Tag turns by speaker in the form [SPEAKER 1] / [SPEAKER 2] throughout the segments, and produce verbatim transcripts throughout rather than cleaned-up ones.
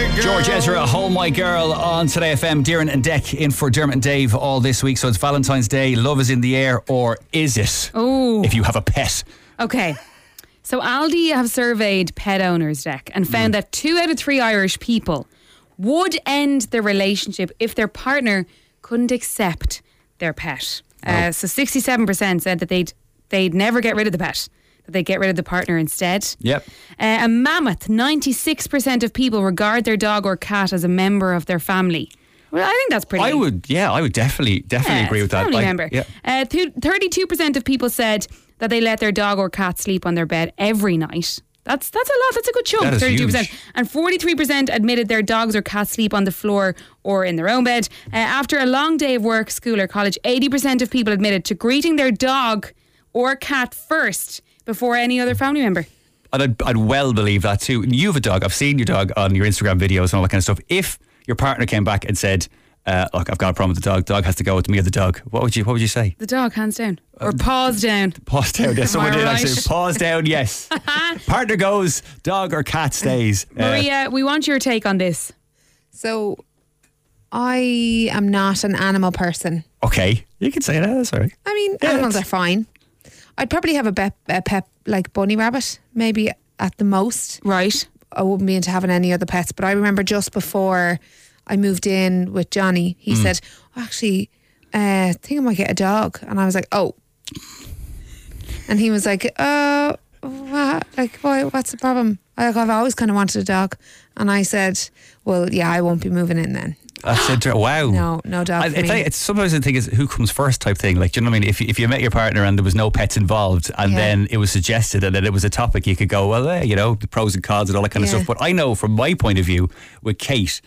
[SPEAKER 1] girl. George Ezra, Hold My Girl on Today F M. Darren and Dec in for Dermot and Dave all this week. So it's Valentine's Day, love is in the air, or is it?
[SPEAKER 2] Oh.
[SPEAKER 1] If you have a pet.
[SPEAKER 2] Okay. So Aldi have surveyed pet owners, Dec, and found mm. that two out of three Irish people would end their relationship if their partner couldn't accept their pet. Oh. Uh, so sixty-seven percent said that they'd they'd never get rid of the pet, that they'd get rid of the partner instead.
[SPEAKER 1] Yep.
[SPEAKER 2] Uh, a mammoth, ninety-six percent of people regard their dog or cat as a member of their family. Well, I think that's pretty.
[SPEAKER 1] I would, yeah, I would definitely, definitely
[SPEAKER 2] yeah,
[SPEAKER 1] agree with that.
[SPEAKER 2] Family
[SPEAKER 1] like,
[SPEAKER 2] member.
[SPEAKER 1] Yeah.
[SPEAKER 2] Uh, th- thirty-two percent of people said that they let their dog or cat sleep on their bed every night. That's that's a lot. That's a good chunk.
[SPEAKER 1] That is
[SPEAKER 2] thirty-two percent.
[SPEAKER 1] huge.
[SPEAKER 2] And forty-three percent admitted their dogs or cats sleep on the floor or in their own bed. Uh, after a long day of work, school or college, eighty percent of people admitted to greeting their dog or cat first before any other family member.
[SPEAKER 1] And I'd, I'd well believe that too. You have a dog. I've seen your dog on your Instagram videos and all that kind of stuff. If your partner came back and said, uh, look, I've got a problem with the dog, dog has to go with me or the dog, what would you what would you say?
[SPEAKER 2] The dog, hands down. Or paws down.
[SPEAKER 1] Paws down, yes. Someone did
[SPEAKER 2] right?
[SPEAKER 1] actually. Paws down, yes. Partner goes, dog or cat stays.
[SPEAKER 2] Maria, uh, we want your take on this.
[SPEAKER 3] So, I am not an animal person.
[SPEAKER 1] Okay, you can say that, that's all right.
[SPEAKER 3] I mean,
[SPEAKER 1] yeah,
[SPEAKER 3] animals are fine. I'd probably have a, be- a pet like bunny rabbit, maybe at the most.
[SPEAKER 2] Right.
[SPEAKER 3] I wouldn't be into having any other pets, but I remember just before I moved in with Johnny, he mm. said, oh, actually, uh, I think I might get a dog. And I was like, oh. And he was like, uh, what? Like, why, what's the problem? Like, I've always kind of wanted a dog. And I said, well, yeah, I won't be moving in then.
[SPEAKER 1] That's interesting. Wow.
[SPEAKER 3] No, no dog.
[SPEAKER 1] I,
[SPEAKER 3] for
[SPEAKER 1] it's,
[SPEAKER 3] me.
[SPEAKER 1] like, it's sometimes the thing is who comes first type thing. Like, do you know what I mean? If you, if you met your partner and there was no pets involved, and
[SPEAKER 3] yeah.
[SPEAKER 1] then it was suggested and that it was a topic, you could go, well, eh, you know, the pros and cons and all that kind
[SPEAKER 3] yeah.
[SPEAKER 1] of stuff. But I know from my point of view with Kate,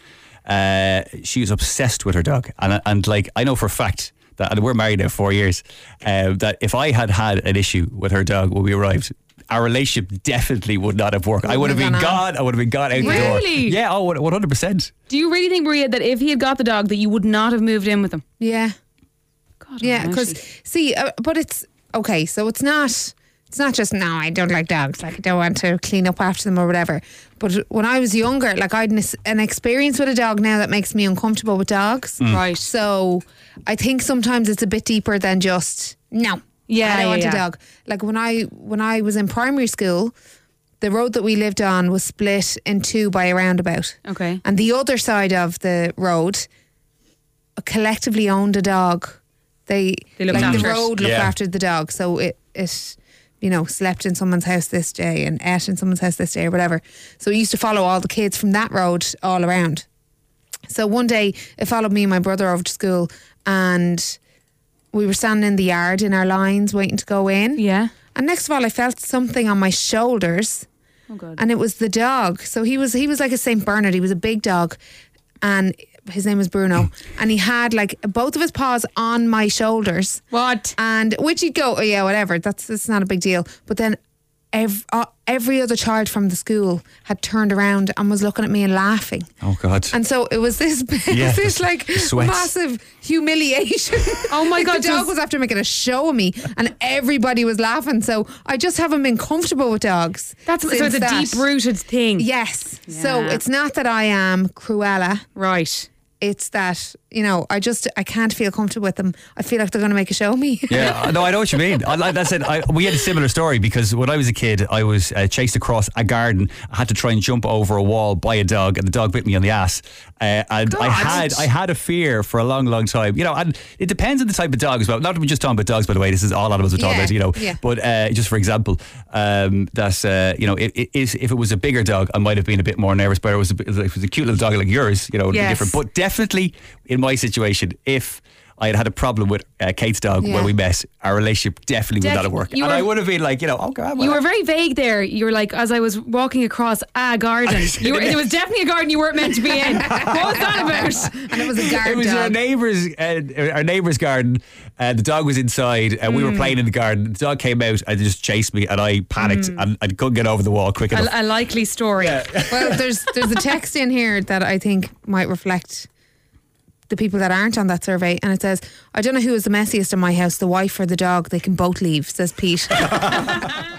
[SPEAKER 1] uh, she was obsessed with her dog, and and like I know for a fact that, and we're married now four years, uh, that if I had had an issue with her dog when we arrived, our relationship definitely would not have worked. I would have been gone. I would have been gone out the door.
[SPEAKER 2] Really?
[SPEAKER 1] Yeah, oh, one hundred percent.
[SPEAKER 2] Do you really think, Maria, that if he had got the dog, that you would not have moved in with him?
[SPEAKER 3] Yeah.
[SPEAKER 2] God,
[SPEAKER 3] yeah, because see, uh, but it's okay. So it's not. It's not just no. I don't like dogs. Like I don't want to clean up after them or whatever. But when I was younger, like I had an, an experience with a dog now that makes me uncomfortable with dogs.
[SPEAKER 2] Mm. Right.
[SPEAKER 3] So I think sometimes it's a bit deeper than just no.
[SPEAKER 2] Yeah,
[SPEAKER 3] I don't
[SPEAKER 2] yeah,
[SPEAKER 3] want
[SPEAKER 2] yeah.
[SPEAKER 3] a dog. Like when I when I was in primary school, the road that we lived on was split in two by a roundabout.
[SPEAKER 2] Okay.
[SPEAKER 3] And the other side of the road collectively owned a dog. They,
[SPEAKER 2] they looked
[SPEAKER 3] like
[SPEAKER 2] after
[SPEAKER 3] the
[SPEAKER 2] it.
[SPEAKER 3] road looked
[SPEAKER 1] Yeah.
[SPEAKER 3] after the dog. So it it you know slept in someone's house this day and ate in someone's house this day or whatever. So it used to follow all the kids from that road all around. So one day it followed me and my brother over to school, and we were standing in the yard in our lines waiting to go in.
[SPEAKER 2] Yeah.
[SPEAKER 3] And next of all, I felt something on my shoulders.
[SPEAKER 2] Oh God.
[SPEAKER 3] And it was the dog. So he was he was like a Saint Bernard. He was a big dog, and his name was Bruno. And he had like both of his paws on my shoulders.
[SPEAKER 2] What?
[SPEAKER 3] And which he'd go, oh yeah, whatever. That's that's not a big deal. But then every, uh, every other child from the school had turned around and was looking at me and laughing.
[SPEAKER 1] Oh God.
[SPEAKER 3] And so it was this,
[SPEAKER 1] Yeah,
[SPEAKER 3] this
[SPEAKER 1] the-
[SPEAKER 3] like
[SPEAKER 1] the sweats.
[SPEAKER 3] massive humiliation.
[SPEAKER 2] Oh my God,
[SPEAKER 3] The dog
[SPEAKER 2] just-
[SPEAKER 3] was after making a show of me, and everybody was laughing. So I just haven't been comfortable with dogs.
[SPEAKER 2] That's so
[SPEAKER 3] since
[SPEAKER 2] it's a
[SPEAKER 3] that.
[SPEAKER 2] deep rooted thing.
[SPEAKER 3] Yes. So
[SPEAKER 2] Yeah.
[SPEAKER 3] it's not that I am Cruella.
[SPEAKER 2] Right.
[SPEAKER 3] It's that, you know, I just I can't feel comfortable with them. I feel like they're going to make a show of me.
[SPEAKER 1] Yeah, no, I know what you mean. I, like that's it. I, we had a similar story because when I was a kid, I was uh, chased across a garden. I had to try and jump over a wall by a dog, and the dog bit me on the ass. Uh, and
[SPEAKER 2] God.
[SPEAKER 1] I had I had a fear for a long, long time. You know, and it depends on the type of dog as well. Not that we're just talking about dogs, by the way. This is all animals we're talking
[SPEAKER 3] Yeah,
[SPEAKER 1] about. You know,
[SPEAKER 3] yeah.
[SPEAKER 1] but uh, just for example, um, that uh, you know, it, it is if it was a bigger dog, I might have been a bit more nervous. But it was a, bit, if it was a cute little dog like yours, you know, it'd
[SPEAKER 2] Yes.
[SPEAKER 1] be different. But definitely in my situation, if I had had a problem with uh, Kate's dog
[SPEAKER 3] Yeah.
[SPEAKER 1] when we met, our relationship definitely
[SPEAKER 2] Def-
[SPEAKER 1] would not have worked.
[SPEAKER 2] you
[SPEAKER 1] And
[SPEAKER 2] were-
[SPEAKER 1] I would have been like, you know, oh God.
[SPEAKER 2] You were very vague there. You were like, as I was walking across a garden. You were, it was definitely a garden you weren't meant to be in. What was that about?
[SPEAKER 3] And it was a guard
[SPEAKER 1] It was
[SPEAKER 3] dog.
[SPEAKER 1] our neighbour's uh, our neighbour's garden. Uh, the dog was inside, and we were playing in the garden. The dog came out and just chased me, and I panicked and I couldn't get over the wall quick enough.
[SPEAKER 2] A, a likely story.
[SPEAKER 3] Well, there's there's a text in here that I think might reflect the people that aren't on that survey, and it says, I don't know who is the messiest in my house, the wife or the dog. They can both leave, says Pete.